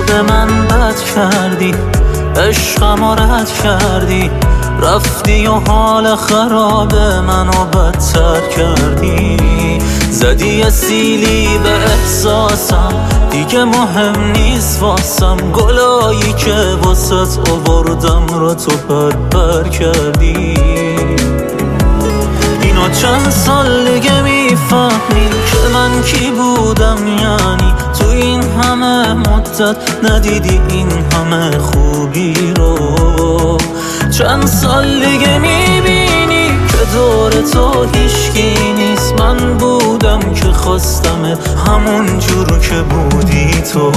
به من بد کردی، عشقمو رد کردی، رفتی و حال خراب منو بدتر کردی. زدی سیلی به احساسم، دیگه مهم نیست واسم، گلایی که واسط آوردم رو تو پر کردی. اینو چند سال دیگه میفهمی که من کی بودم، یعنی تو این همه مدت ندیدی این همه خوبی رو. چند سال دیگه میبینی که دور تو هیچکی نیست، من بودم که خواستم همون جور که بودی تو.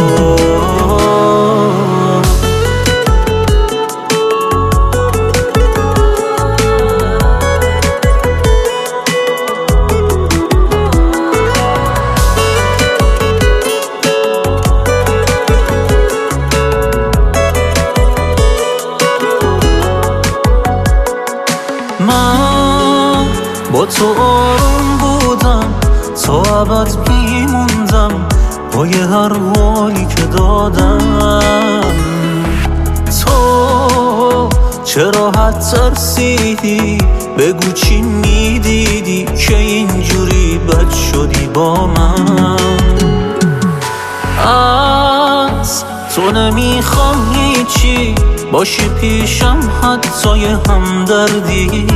من با تو آروم بودم، تا ابد میموندم با یه هر حالی که دادم. تو چرا حد ترسیدی؟ بگو چی میدیدی که اینجوری بد شدی با من؟ از تو نمیخوام هیچی، باشی پیشم حتی یه همدردی.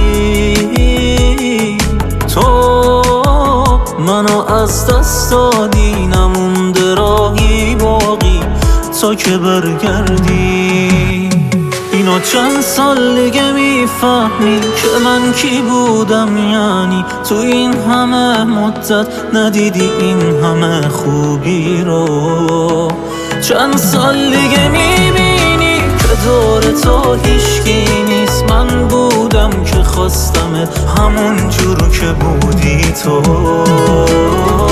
تو منو از دست دادی، نمونده راهی باقی تا که برگردی. اینو چند سال دیگه میفهمی که من کی بودم، یعنی تو این همه مدت ندیدی این همه خوبی رو. چند سال دیگه میبینی که دور تو هیچکی نیست، من بودم که خواستمت همون جور که بودی تو.